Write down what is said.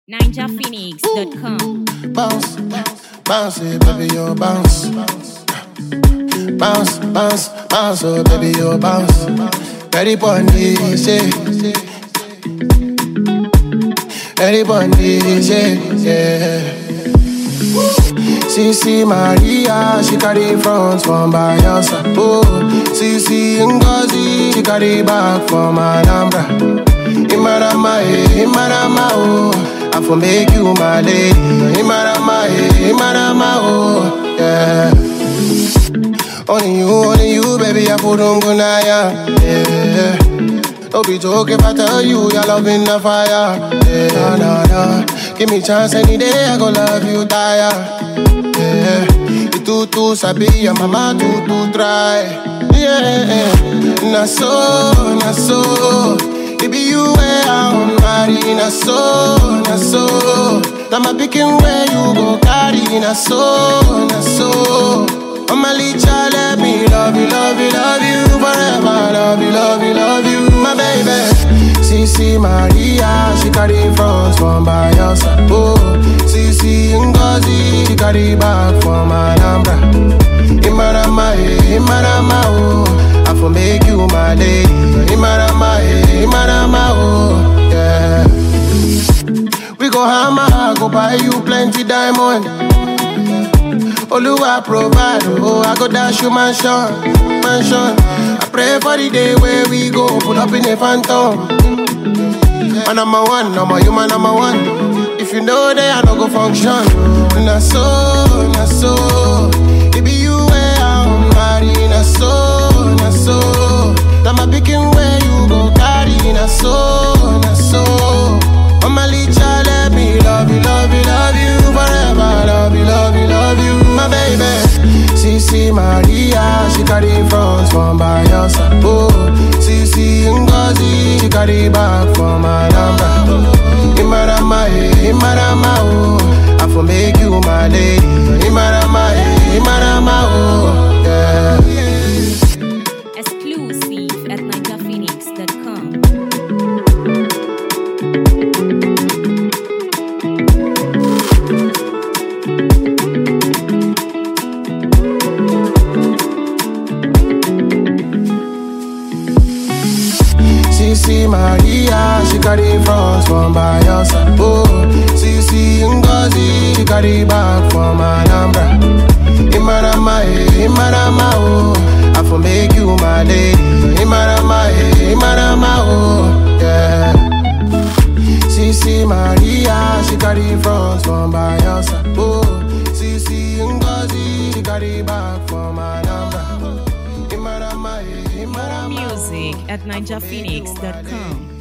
NinjaPhoenix.com. Bounce, bounce it, baby, you bounce. Bounce, bounce, bounce, oh baby, you bounce. Ready for this, yeah. Ready for this, yeah. CC Maria, she carry front from Bayelsa. Oh, CC Ngozi, she carry back from Alhambra. Imarama, Imarama, oh, I for make you my lady. Imarama, Imarama, oh, yeah. Only you, baby, I put on Gunaya, yeah. Don't be joking if I tell you your love in the fire, yeah, nah. Give me chance any day, I go love you, tire. Yeah, you too sabi, your mama too try. Yeah, na so. It be you where I'm marry, na so. Now my picking where you go carry, na so. Mama Licha, let me love you forever. Love you, my baby. CC Maria, she carry front from Bayelsa. Oh, CC Ngozi, she carry back from Alhambra. Imarama, oh, I for make you my lady. Imarama, oh, yeah. We go hammer, go buy you plenty diamond. Oluwa provide, oh, I go dash you mansion. I pray for the day where we go pull up in a phantom. Man, number one, you man number one. If you know that I don't go function. Na so. It be you where I'm marry, na so. Now my picking where you go carry, na so. Mama Licha, let me love you forever. Love you, my baby. CC Maria, she carry front from Bayelsa. Oh, CC Ngozi, she carry back from Alhambra. Imarama, oh, I for make you my lady. Imarama, oh, yeah. Exclusive at NinjaPhoenix.com. CC Maria, she carry front from Bayelsa. Oh, CC Ngozi, she carry back from Alhambra. Imarama, oh, I for make you my lady. Imarama, oh, yeah. CC Maria, she carry front from Bayelsa. Oh, CC Ngozi, she carry back from Alhambra. Music at NinjaPhoenix.com.